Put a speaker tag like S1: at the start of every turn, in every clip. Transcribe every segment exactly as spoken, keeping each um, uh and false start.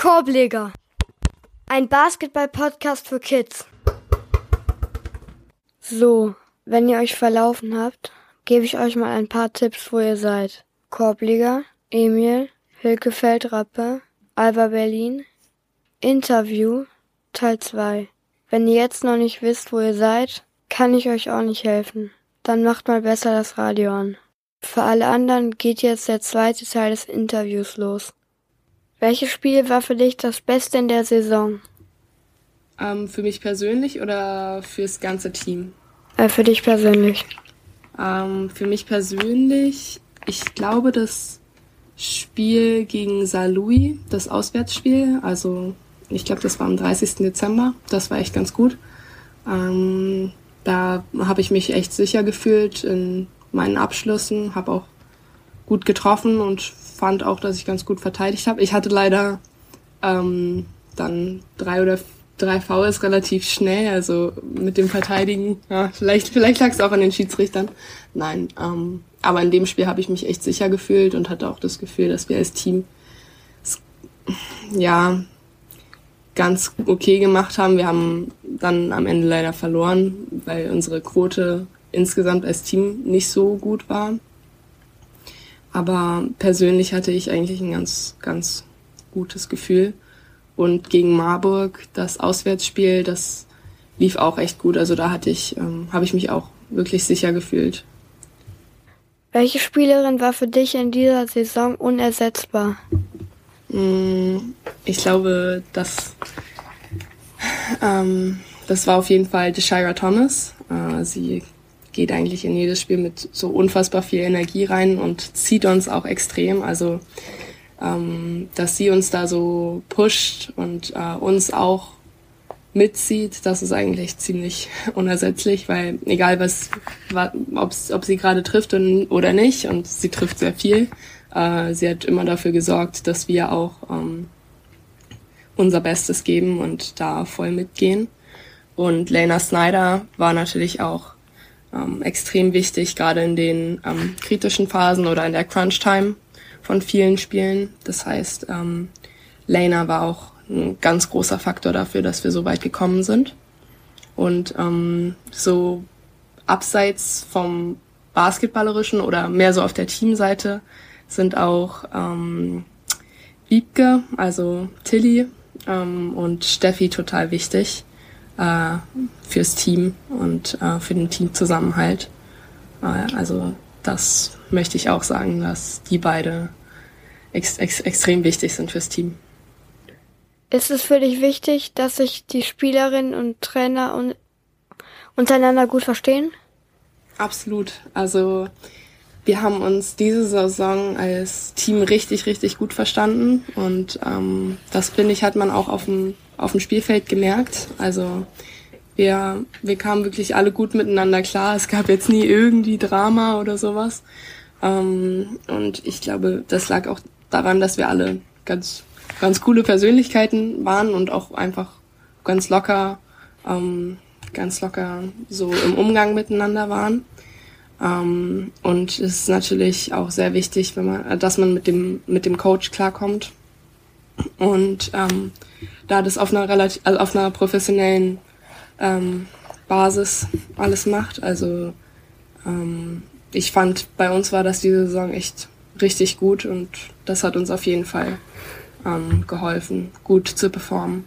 S1: Korbleger, ein Basketball-Podcast für Kids. So, wenn ihr euch verlaufen habt, gebe ich euch mal ein paar Tipps, wo ihr seid. Korbleger, Emil, Hilkefeld-Rappe, Alba Berlin, Interview, Teil zwei. Wenn ihr jetzt noch nicht wisst, wo ihr seid, kann ich euch auch nicht helfen. Dann macht mal besser das Radio an. Für alle anderen geht jetzt der zweite Teil des Interviews los. Welches Spiel war für dich das Beste in der Saison?
S2: Ähm, für mich persönlich oder fürs ganze Team?
S1: Äh, für dich persönlich.
S2: Ähm, für mich persönlich, ich glaube, das Spiel gegen Saarlouis, das Auswärtsspiel, also ich glaube, das war am dreißigsten Dezember, das war echt ganz gut. Ähm, da habe ich mich echt sicher gefühlt in meinen Abschlüssen, habe auch gut getroffen und fand auch, dass ich ganz gut verteidigt habe. Ich hatte leider ähm, dann drei oder drei Fouls relativ schnell, also mit dem Verteidigen. Ja, vielleicht vielleicht lag es auch an den Schiedsrichtern. Nein, ähm, aber in dem Spiel habe ich mich echt sicher gefühlt und hatte auch das Gefühl, dass wir als Team es, ja ganz okay gemacht haben. Wir haben dann am Ende leider verloren, weil unsere Quote insgesamt als Team nicht so gut war. Aber persönlich hatte ich eigentlich ein ganz, ganz gutes Gefühl. Und gegen Marburg, das Auswärtsspiel, das lief auch echt gut. Also da hatte ich, ähm, habe ich mich auch wirklich sicher gefühlt.
S1: Welche Spielerin war für dich in dieser Saison unersetzbar?
S2: Ich glaube, das, ähm, das war auf jeden Fall Deshaira Thomas. Äh, sie geht eigentlich in jedes Spiel mit so unfassbar viel Energie rein und zieht uns auch extrem. Also, ähm, dass sie uns da so pusht und äh, uns auch mitzieht, das ist eigentlich ziemlich unersetzlich, weil egal was, ob sie gerade trifft oder nicht, und sie trifft sehr viel, äh, sie hat immer dafür gesorgt, dass wir auch ähm, unser Bestes geben und da voll mitgehen. Und Lena Snyder war natürlich auch ähm, extrem wichtig, gerade in den ähm, kritischen Phasen oder in der Crunch-Time von vielen Spielen. Das heißt, ähm, Lena war auch ein ganz großer Faktor dafür, dass wir so weit gekommen sind. Und ähm, so abseits vom Basketballerischen oder mehr so auf der Teamseite sind auch ähm, Wiebke, also Tilly ähm, und Steffi total wichtig äh, fürs Team und äh, für den Teamzusammenhalt. Äh, also das möchte ich auch sagen, dass die beide ex- ex- extrem wichtig sind fürs Team.
S1: Ist es für dich wichtig, dass sich die Spielerinnen und Trainer un- untereinander gut verstehen?
S2: Absolut. Also wir haben uns diese Saison als Team richtig, richtig gut verstanden und ähm, das, finde ich, hat man auch auf dem, auf dem Spielfeld gemerkt. Also wir, wir kamen wirklich alle gut miteinander klar. Es gab jetzt nie irgendwie Drama oder sowas. Ähm, und ich glaube, das lag auch daran, dass wir alle ganz, ganz coole Persönlichkeiten waren und auch einfach ganz locker, ähm, ganz locker so im Umgang miteinander waren. Um, und es ist natürlich auch sehr wichtig, wenn man, dass man mit dem mit dem Coach klarkommt und ähm, da das auf einer relativ, also auf einer professionellen ähm, Basis alles macht. Also ähm, ich fand, bei uns war das diese Saison echt richtig gut und das hat uns auf jeden Fall ähm, geholfen, gut zu performen.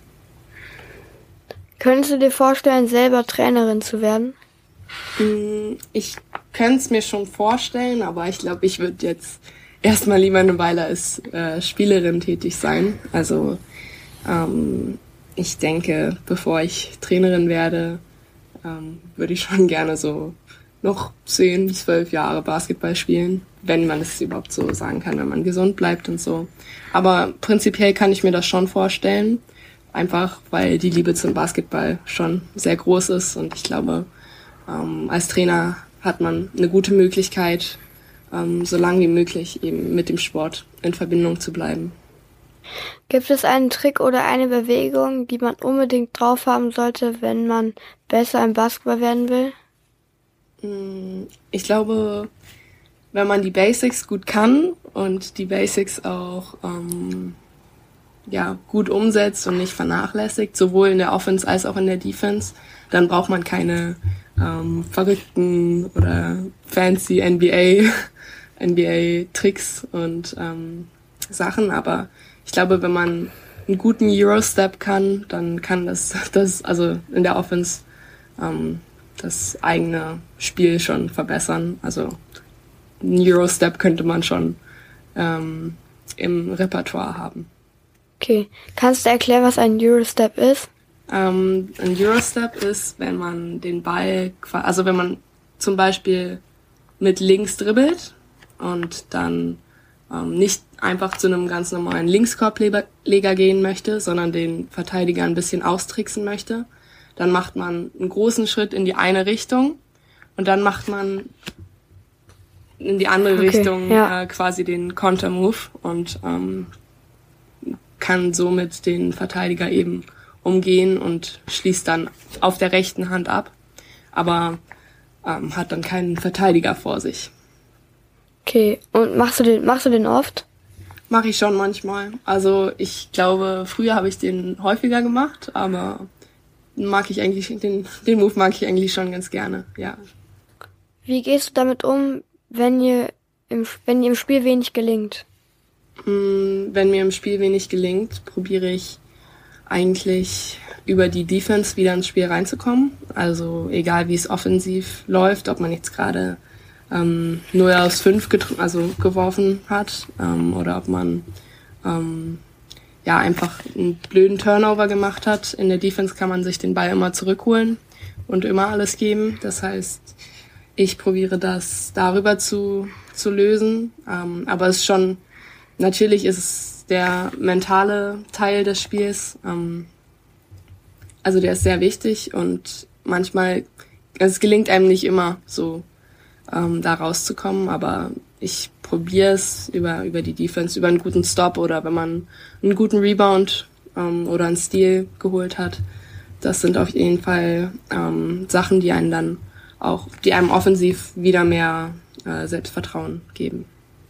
S1: Könntest du dir vorstellen, selber Trainerin zu werden?
S2: Ich könnte es mir schon vorstellen, aber ich glaube, ich würde jetzt erstmal lieber eine Weile als äh, Spielerin tätig sein. Also ähm, ich denke, bevor ich Trainerin werde, ähm, würde ich schon gerne so noch zehn, zwölf Jahre Basketball spielen, wenn man es überhaupt so sagen kann, wenn man gesund bleibt und so. Aber prinzipiell kann ich mir das schon vorstellen, einfach weil die Liebe zum Basketball schon sehr groß ist und ich glaube, Ähm, als Trainer hat man eine gute Möglichkeit, ähm, so lange wie möglich eben mit dem Sport in Verbindung zu bleiben.
S1: Gibt es einen Trick oder eine Bewegung, die man unbedingt drauf haben sollte, wenn man besser im Basketball werden will?
S2: Ich glaube, wenn man die Basics gut kann und die Basics auch ähm, ja, gut umsetzt und nicht vernachlässigt, sowohl in der Offense als auch in der Defense, dann braucht man keine ähm, verrückten oder fancy N B A N B A-Tricks und ähm, Sachen, aber ich glaube, wenn man einen guten Eurostep kann, dann kann das, das also in der Offense ähm, das eigene Spiel schon verbessern. Also einen Eurostep könnte man schon ähm, im Repertoire haben.
S1: Okay, kannst du erklären, was ein Eurostep ist?
S2: Ähm, ein Eurostep ist, wenn man den Ball, also wenn man zum Beispiel mit links dribbelt und dann ähm, nicht einfach zu einem ganz normalen Linkskorbleger gehen möchte, sondern den Verteidiger ein bisschen austricksen möchte, dann macht man einen großen Schritt in die eine Richtung und dann macht man in die andere
S1: okay,
S2: Richtung
S1: ja.
S2: äh, quasi den Counter-Move und ähm, kann somit den Verteidiger eben umgehen und schließt dann auf der rechten Hand ab, aber ähm, hat dann keinen Verteidiger vor sich.
S1: Okay, und machst du den, machst du den oft?
S2: Mache ich schon manchmal. Also ich glaube, früher habe ich den häufiger gemacht, aber mag ich eigentlich den, den Move mag ich eigentlich schon ganz gerne, ja.
S1: Wie gehst du damit um, wenn ihr im, wenn dir im Spiel wenig gelingt?
S2: Wenn mir im Spiel wenig gelingt, probiere ich eigentlich über die Defense wieder ins Spiel reinzukommen. Also egal wie es offensiv läuft, ob man jetzt gerade ähm, null aus fünf getr- also geworfen hat ähm, oder ob man ähm, ja einfach einen blöden Turnover gemacht hat. In der Defense kann man sich den Ball immer zurückholen und immer alles geben. Das heißt, ich probiere das darüber zu, zu lösen. Ähm, aber es ist schon, natürlich ist es der mentale Teil des Spiels. Ähm, also der ist sehr wichtig und manchmal, es gelingt einem nicht immer so, ähm, da rauszukommen, aber ich probiere es über, über die Defense, über einen guten Stop oder wenn man einen guten Rebound ähm, oder einen Steal geholt hat. Das sind auf jeden Fall ähm, Sachen, die einen dann auch, die einem offensiv wieder mehr äh, Selbstvertrauen geben.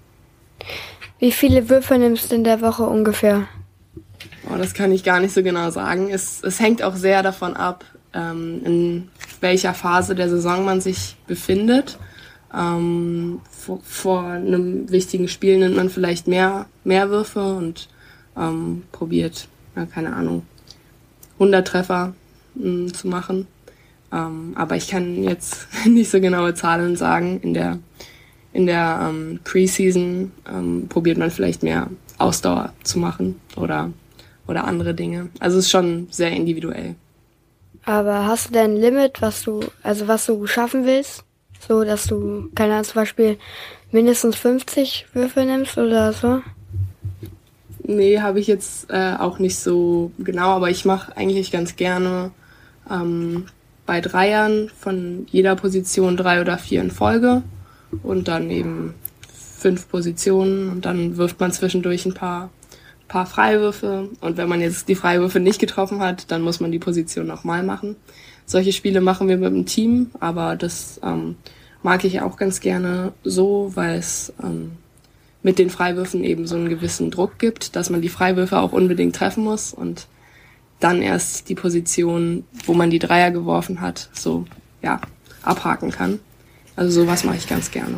S1: Wie viele Würfe nimmst du in der Woche ungefähr?
S2: Oh, das kann ich gar nicht so genau sagen. Es, es hängt auch sehr davon ab, ähm, in welcher Phase der Saison man sich befindet. Ähm, vor, vor einem wichtigen Spiel nimmt man vielleicht mehr, mehr Würfe und ähm, probiert, ja, keine Ahnung, hundert Treffer mh, zu machen. Ähm, aber ich kann jetzt nicht so genaue Zahlen sagen. In der, in der ähm, Preseason ähm, probiert man vielleicht mehr Ausdauer zu machen oder, oder andere Dinge. Also es ist schon sehr individuell.
S1: Aber hast du denn ein Limit, was du, also was du schaffen willst? So, dass du, keine Ahnung, zum Beispiel mindestens fünfzig Würfe nimmst oder so?
S2: Nee, habe ich jetzt äh, auch nicht so genau, aber ich mache eigentlich ganz gerne ähm, bei Dreiern von jeder Position drei oder vier in Folge und dann eben fünf Positionen und dann wirft man zwischendurch ein paar, paar Freiwürfe und wenn man jetzt die Freiwürfe nicht getroffen hat, dann muss man die Position nochmal machen. Solche Spiele machen wir mit dem Team, aber das ähm, mag ich auch ganz gerne so, weil es ähm, mit den Freiwürfen eben so einen gewissen Druck gibt, dass man die Freiwürfe auch unbedingt treffen muss und dann erst die Position, wo man die Dreier geworfen hat, so ja abhaken kann. Also sowas mache ich ganz gerne.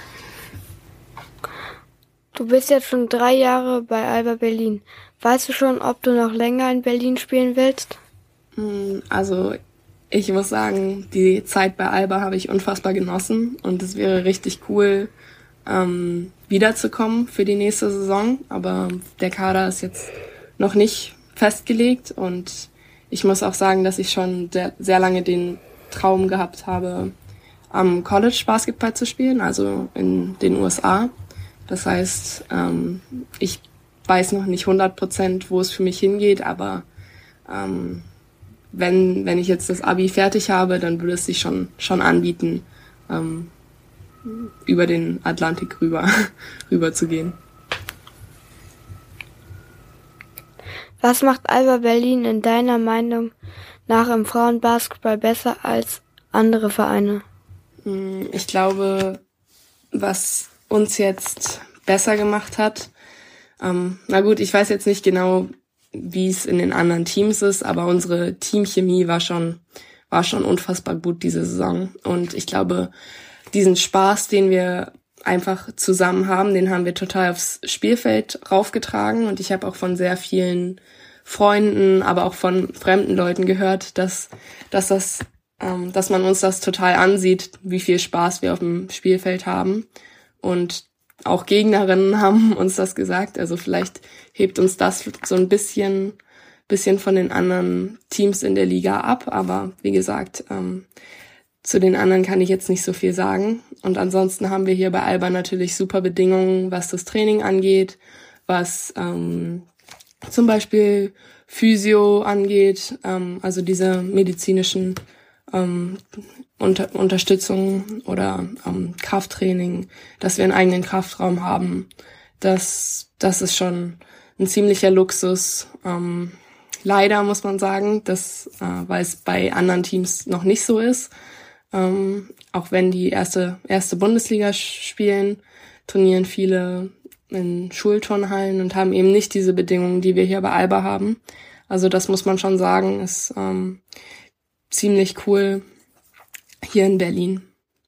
S1: Du bist jetzt schon drei Jahre bei Alba Berlin. Weißt du schon, ob du noch länger in Berlin spielen willst?
S2: Also ich muss sagen, die Zeit bei Alba habe ich unfassbar genossen und es wäre richtig cool, ähm, wiederzukommen für die nächste Saison. Aber der Kader ist jetzt noch nicht festgelegt und ich muss auch sagen, dass ich schon sehr, sehr lange den Traum gehabt habe, am College Basketball zu spielen, also in den U S A. Das heißt, ähm, ich weiß noch nicht hundert Prozent, wo es für mich hingeht, aber ähm, wenn wenn ich jetzt das Abi fertig habe, dann würde es sich schon schon anbieten, ähm, über den Atlantik rüber rüber zu gehen.
S1: Was macht Alba Berlin in deiner Meinung nach im Frauenbasketball besser als andere Vereine?
S2: Ich glaube, was uns jetzt besser gemacht hat, Ähm, na gut, ich weiß jetzt nicht genau, wie es in den anderen Teams ist, aber unsere Teamchemie war schon, war schon unfassbar gut diese Saison. Und ich glaube, diesen Spaß, den wir einfach zusammen haben, den haben wir total aufs Spielfeld raufgetragen. Und ich habe auch von sehr vielen Freunden, aber auch von fremden Leuten gehört, dass, dass das, ähm, dass man uns das total ansieht, wie viel Spaß wir auf dem Spielfeld haben. Und auch Gegnerinnen haben uns das gesagt. Also vielleicht hebt uns das so ein bisschen, bisschen von den anderen Teams in der Liga ab. Aber wie gesagt, ähm, zu den anderen kann ich jetzt nicht so viel sagen. Und ansonsten haben wir hier bei Alba natürlich super Bedingungen, was das Training angeht, was ähm, zum Beispiel Physio angeht, ähm, also diese medizinischen ähm, Unter- Unterstützung oder ähm, Krafttraining, dass wir einen eigenen Kraftraum haben. Das, das ist schon ein ziemlicher Luxus. Ähm, leider muss man sagen, dass, äh, weil es bei anderen Teams noch nicht so ist. Ähm, auch wenn die erste erste Bundesliga spielen, trainieren viele in Schulturnhallen und haben eben nicht diese Bedingungen, die wir hier bei Alba haben. Also das muss man schon sagen, ist ähm, ziemlich cool hier in Berlin.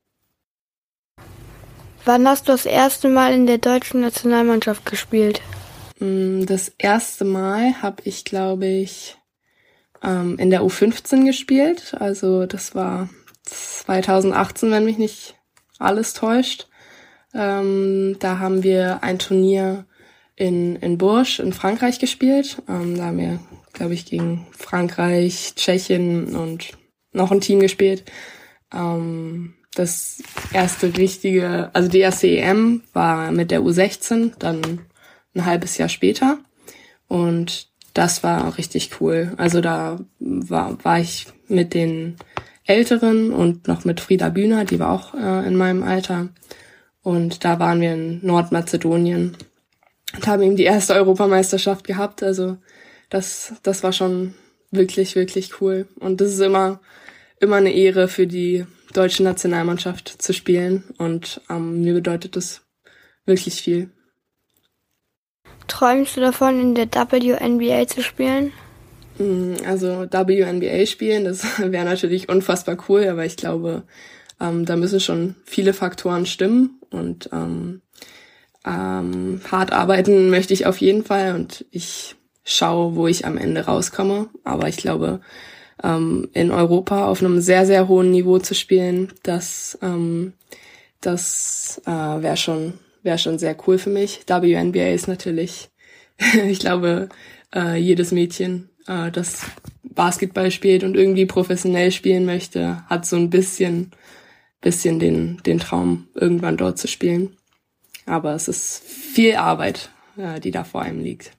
S1: Wann hast du das erste Mal in der deutschen Nationalmannschaft gespielt?
S2: Das erste Mal habe ich, glaube ich, ähm, in der U fünfzehn gespielt. Also das war zwanzig achtzehn, wenn mich nicht alles täuscht. Ähm, da haben wir ein Turnier in, in Bourges in Frankreich gespielt. Ähm, da haben wir, glaube ich, gegen Frankreich, Tschechien und noch ein Team gespielt. Ähm, das erste richtige, also die erste E M war mit der U sechzehn, dann ein halbes Jahr später. Und das war richtig cool. Also da war, war ich mit den Älteren und noch mit Frieda Bühner, die war auch äh, in meinem Alter. Und da waren wir in Nordmazedonien und haben eben die erste Europameisterschaft gehabt. Also das, das war schon wirklich, wirklich cool. Und das ist immer, immer eine Ehre für die deutsche Nationalmannschaft zu spielen. Und ähm, mir bedeutet das wirklich viel.
S1: Träumst du davon, in der W N B A zu spielen?
S2: Also W N B A spielen, das wäre natürlich unfassbar cool, aber ich glaube, ähm, da müssen schon viele Faktoren stimmen und ähm, ähm, hart arbeiten möchte ich auf jeden Fall und ich schaue, wo ich am Ende rauskomme. Aber ich glaube, ähm, in Europa auf einem sehr, sehr hohen Niveau zu spielen, das, ähm, das äh, wäre schon, wäre schon sehr cool für mich. W N B A ist natürlich, ich glaube, äh, jedes Mädchen, das Basketball spielt und irgendwie professionell spielen möchte, hat so ein bisschen, bisschen den, den Traum, irgendwann dort zu spielen. Aber es ist viel Arbeit, die da vor einem liegt.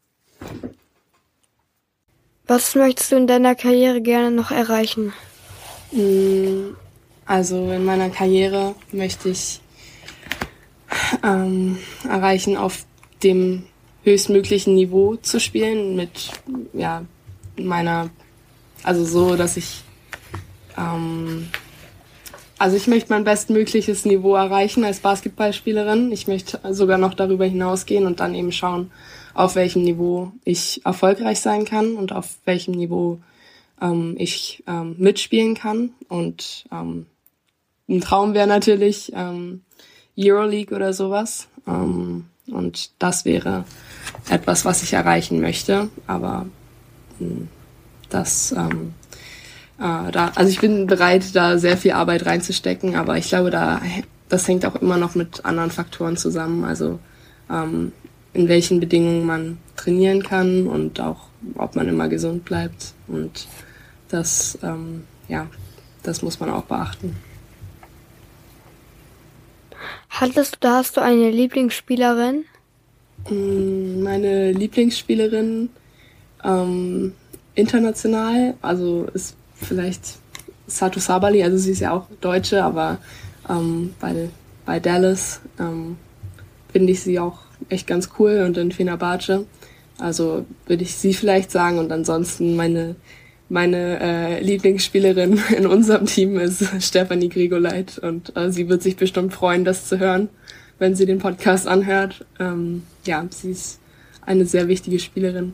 S1: Was möchtest du in deiner Karriere gerne noch erreichen?
S2: Also in meiner Karriere möchte ich ähm, erreichen, auf dem höchstmöglichen Niveau zu spielen, mit, ja, meiner, also so, dass ich, ähm, also ich möchte mein bestmögliches Niveau erreichen als Basketballspielerin. Ich möchte sogar noch darüber hinausgehen und dann eben schauen, auf welchem Niveau ich erfolgreich sein kann und auf welchem Niveau ähm, ich ähm, mitspielen kann. Und ähm, ein Traum wäre natürlich ähm, Euroleague oder sowas. Ähm, und das wäre etwas, was ich erreichen möchte, aber das, ähm, äh, da, also ich bin bereit, da sehr viel Arbeit reinzustecken, aber ich glaube, da, das hängt auch immer noch mit anderen Faktoren zusammen, also ähm, in welchen Bedingungen man trainieren kann und auch, ob man immer gesund bleibt und das, ähm, ja, das muss man auch beachten.
S1: Hattest du, hast du eine Lieblingsspielerin?
S2: Meine Lieblingsspielerin ähm, international, also ist vielleicht Satu Sabali, also sie ist ja auch Deutsche, aber ähm, bei, bei Dallas ähm, finde ich sie auch echt ganz cool und in Fenerbahce, also würde ich sie vielleicht sagen und ansonsten meine meine äh, Lieblingsspielerin in unserem Team ist Stefanie Grigoleit und äh, sie wird sich bestimmt freuen, das zu hören, wenn sie den Podcast anhört. Ähm, ja, sie ist eine sehr wichtige Spielerin.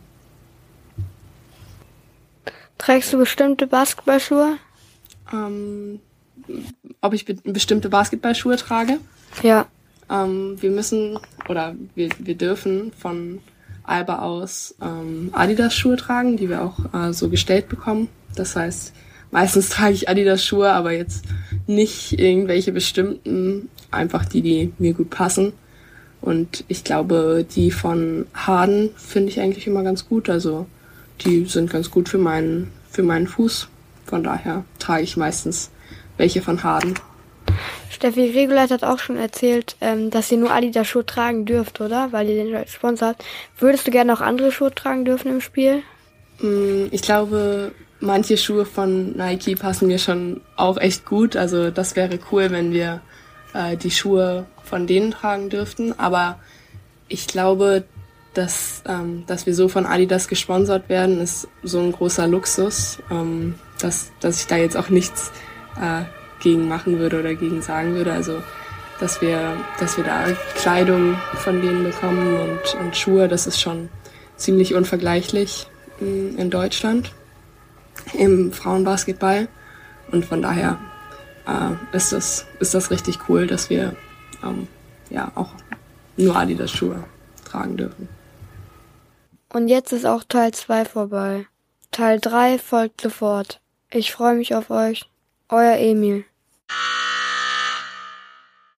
S1: Trägst du bestimmte Basketballschuhe?
S2: Ähm, ob ich be- bestimmte Basketballschuhe trage?
S1: Ja.
S2: Ähm, wir müssen oder wir, wir dürfen von Alba aus ähm, Adidas-Schuhe tragen, die wir auch äh, so gestellt bekommen. Das heißt, meistens trage ich Adidas-Schuhe, aber jetzt nicht irgendwelche bestimmten, einfach die, die mir gut passen. Und ich glaube, die von Harden finde ich eigentlich immer ganz gut. Also die sind ganz gut für meinen, für meinen Fuß. Von daher trage ich meistens welche von Harden.
S1: Steffi Reguleit hat auch schon erzählt, ähm, dass sie nur Adidas-Schuhe tragen dürft, oder? Weil ihr den Sponsor habt. Würdest du gerne auch andere Schuhe tragen dürfen im Spiel?
S2: Ich glaube, manche Schuhe von Nike passen mir schon auch echt gut. Also das wäre cool, wenn wir äh, die Schuhe von denen tragen dürften. Aber ich glaube, dass, ähm, dass wir so von Adidas gesponsert werden, ist so ein großer Luxus, ähm, dass, dass ich da jetzt auch nichts äh, gegen machen würde oder gegen sagen würde. Also dass wir, dass wir da Kleidung von denen bekommen und, und Schuhe, das ist schon ziemlich unvergleichlich in Deutschland im Frauenbasketball. Und von daher äh, ist das, ist das richtig cool, dass wir ähm, ja auch nur Adidas-Schuhe tragen dürfen.
S1: Und jetzt ist auch Teil zwei vorbei. Teil drei folgt sofort. Ich freue mich auf euch. Euer Emil.